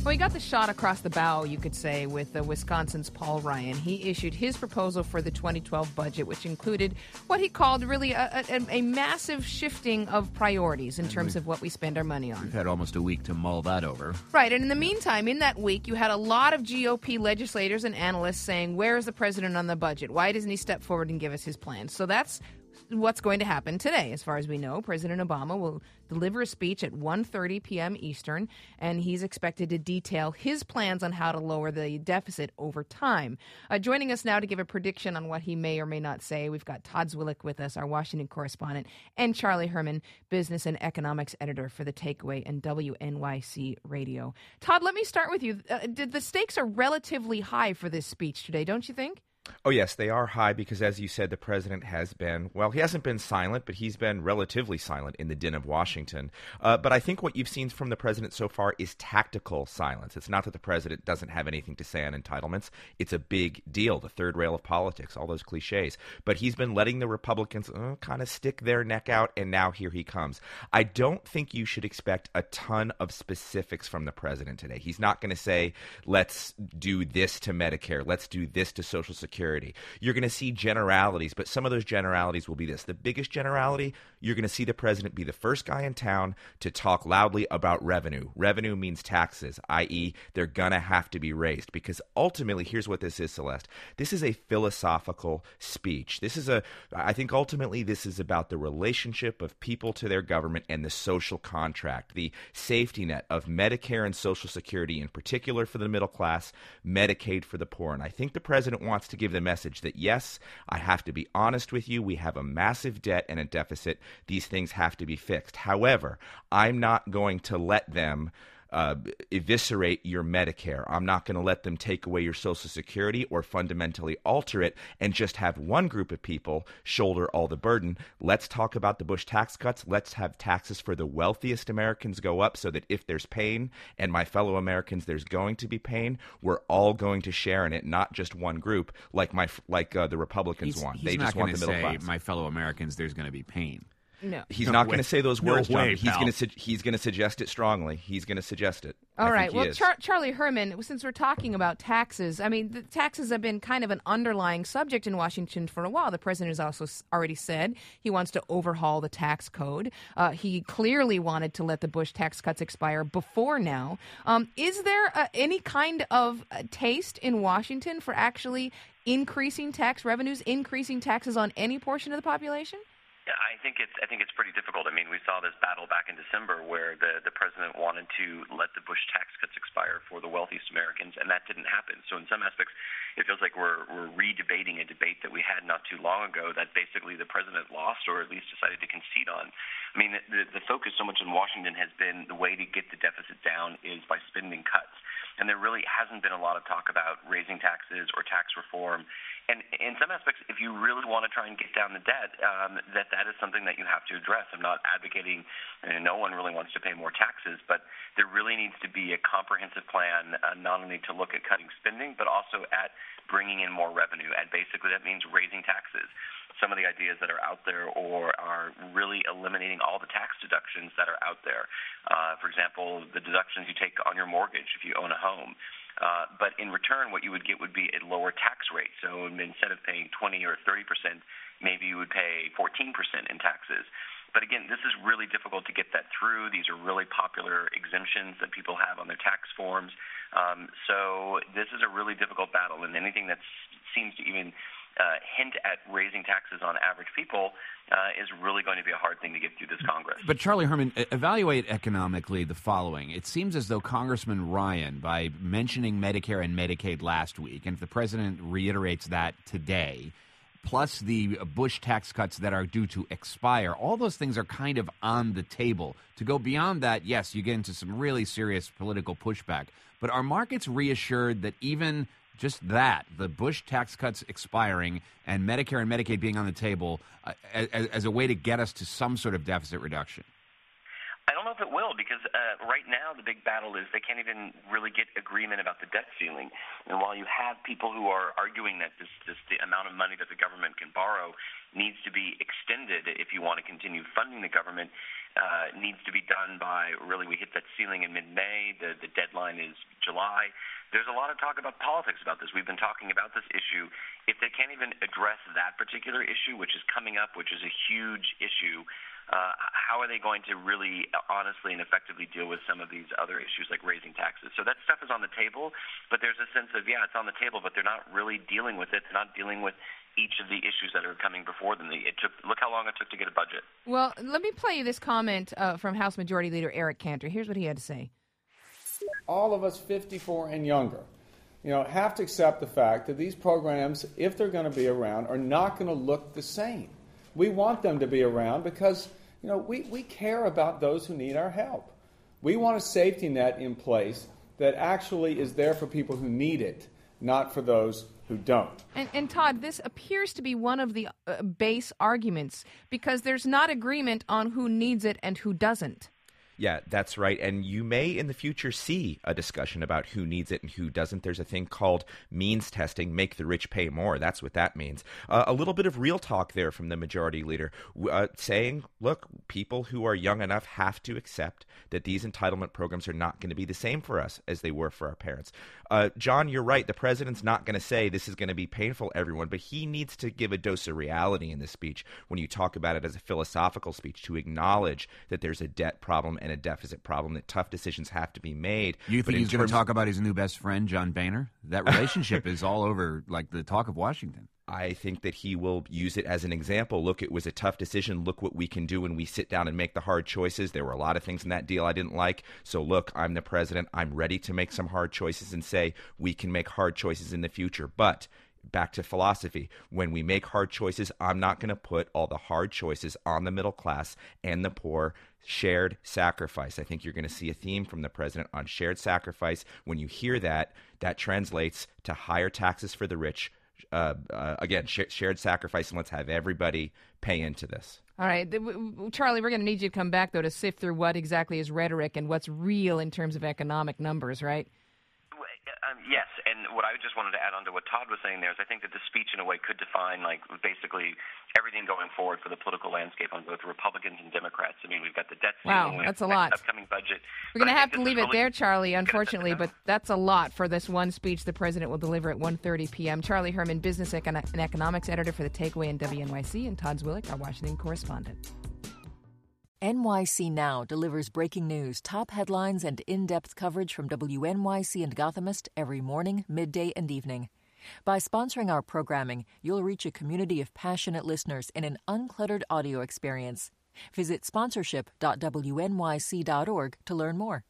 Well, he got the shot across the bow, you could say, with Wisconsin's Paul Ryan. He issued his proposal for the 2012 budget, which included what he called really a massive shifting of priorities in terms of what we spend our money on. We've had almost a week to mull that over. Right, and in the meantime, in that week, you had a lot of GOP legislators and analysts saying, where is the president on the budget? Why doesn't he step forward and give us his plan? So that's what's going to happen today. As far as we know, President Obama will deliver a speech at 1:30 p.m. Eastern, and he's expected to detail his plans on how to lower the deficit over time. Joining us now to give a prediction on what he may or may not say, we've got Todd Zwillich with us, our Washington correspondent, and Charlie Herman, business and economics editor for The Takeaway and WNYC Radio. Todd, let me start with you. The stakes are relatively high for this speech today, don't you think? Oh, yes, they are high because, as you said, the president has been, well, he hasn't been silent, but he's been relatively silent in the din of Washington. But I think what you've seen from the president so far is tactical silence. It's not that the president doesn't have anything to say on entitlements. It's a big deal, the third rail of politics, all those cliches. But he's been letting the Republicans kind of stick their neck out, and now here he comes. I don't think you should expect a ton of specifics from the president today. He's not going to say, let's do this to Medicare, let's do this to Social Security. You're going to see generalities, but some of those generalities will be this. The biggest generality, you're going to see the president be the first guy in town to talk loudly about revenue. Revenue means taxes, i.e. they're going to have to be raised, because ultimately, here's what this is, Celeste. This is a philosophical speech. I think ultimately this is about the relationship of people to their government and the social contract, the safety net of Medicare and Social Security, in particular for the middle class, Medicaid for the poor. And I think the president wants to give the message that, yes, I have to be honest with you. We have a massive debt and a deficit. These things have to be fixed. However, I'm not going to let them eviscerate your Medicare. I'm not going to let them take away your Social Security or fundamentally alter it and just have one group of people shoulder all the burden. Let's talk about the Bush tax cuts. Let's have taxes for the wealthiest Americans go up so that if there's pain, and my fellow Americans, there's going to be pain, we're all going to share in it, not just one group like the Republicans want. They just want the middle class. My fellow Americans, there's going to be pain. No. He's not going to say those words, No way, John. pal. He's going to suggest it strongly. He's going to suggest it. All right. Well, is. Charlie Herman, since we're talking about taxes, I mean, the taxes have been kind of an underlying subject in Washington for a while. The president has also already said he wants to overhaul the tax code. He clearly wanted to let the Bush tax cuts expire before now. Is there any kind of taste in Washington for actually increasing tax revenues, increasing taxes on any portion of the population? Yeah, I think it's pretty difficult. I mean, we saw this battle back in December where the president wanted to let the Bush tax cuts expire for the wealthiest Americans, and that didn't happen. So in some aspects, it feels like we're re-debating a debate that we had not too long ago that basically the president lost, or at least decided to concede on. I mean, the focus so much in Washington has been the way to get the deficit down is by spending cuts. And there really hasn't been a lot of talk about raising taxes or tax reform. And in some aspects, if you really want to try and get down the debt, that is something that you have to address. I'm not advocating, no one really wants to pay more taxes, but there really needs to be a comprehensive plan, not only to look at cutting spending, but also at bringing in more revenue. And basically that means raising taxes. Some of the ideas that are out there or are really eliminating all the tax deductions that are out there. For example, the deductions you take on your mortgage if you own a home. But in return, what you would get would be a lower tax rate. So instead of paying 20 or 30%, maybe you would pay 14% in taxes. But again, this is really difficult to get that through. These are really popular exemptions that people have on their tax forms. So this is a really difficult battle, and anything that seems to even hint at raising taxes on average people is really going to be a hard thing to get through this Congress. But Charlie Herman, evaluate economically the following. It seems as though Congressman Ryan, by mentioning Medicare and Medicaid last week, and if the president reiterates that today, plus the Bush tax cuts that are due to expire, all those things are kind of on the table. To go beyond that, yes, you get into some really serious political pushback. But are markets reassured that even just that, the Bush tax cuts expiring and Medicare and Medicaid being on the table as a way to get us to some sort of deficit reduction? I don't know if it will, because right now the big battle is they can't even really get agreement about the debt ceiling. And while you have people who are arguing that the amount of money that the government can borrow needs to be extended if you want to continue funding the government, needs to be done by, really, we hit that ceiling in mid-May. The deadline is July. There's a lot of talk about politics about this. We've been talking about this issue. If they can't even address that particular issue, which is coming up, which is a huge issue, how are they going to really honestly and effectively deal with some of these other issues like raising taxes? So that stuff is on the table, but there's a sense of, it's on the table, but they're not really dealing with it. They're not dealing with each of the issues that are coming before them. Look how long it took to get a budget. Well, let me play you this comment from House Majority Leader Eric Cantor. Here's what he had to say. All of us 54 and younger, have to accept the fact that these programs, if they're going to be around, are not going to look the same. We want them to be around because, we care about those who need our help. We want a safety net in place that actually is there for people who need it, not for those who don't. And Todd, this appears to be one of the base arguments because there's not agreement on who needs it and who doesn't. Yeah, that's right. And you may in the future see a discussion about who needs it and who doesn't. There's a thing called means testing, make the rich pay more. That's what that means. A little bit of real talk there from the majority leader saying, look, people who are young enough have to accept that these entitlement programs are not going to be the same for us as they were for our parents. John, you're right. The president's not going to say this is going to be painful, everyone, but he needs to give a dose of reality in this speech when you talk about it as a philosophical speech to acknowledge that there's a debt problem and a deficit problem, that tough decisions have to be made. You think he's going to talk about his new best friend, John Boehner? That relationship is all over, like the talk of Washington. I think that he will use it as an example. Look, it was a tough decision. Look what we can do when we sit down and make the hard choices. There were a lot of things in that deal I didn't like. So look, I'm the president. I'm ready to make some hard choices and say we can make hard choices in the future. But back to philosophy. When we make hard choices, I'm not going to put all the hard choices on the middle class and the poor. Shared sacrifice. I think you're going to see a theme from the president on shared sacrifice. When you hear that, that translates to higher taxes for the rich. Again, shared sacrifice, and let's have everybody pay into this. All right. Charlie, we're going to need you to come back, though, to sift through what exactly is rhetoric and what's real in terms of economic numbers, right? Yes, and what I just wanted to add on to what Todd was saying there is I think that the speech in a way could define basically everything going forward for the political landscape on both Republicans and Democrats. I mean, we've got the debt ceiling, that's a lot. Upcoming budget. We're going to have to leave it there, Charlie, unfortunately, but that's a lot for this one speech the president will deliver at 1:30 p.m. Charlie Herman, business and economics editor for The Takeaway and WNYC, and Todd Zwillich, our Washington correspondent. NYC Now delivers breaking news, top headlines, and in-depth coverage from WNYC and Gothamist every morning, midday, and evening. By sponsoring our programming, you'll reach a community of passionate listeners in an uncluttered audio experience. Visit sponsorship.wnyc.org to learn more.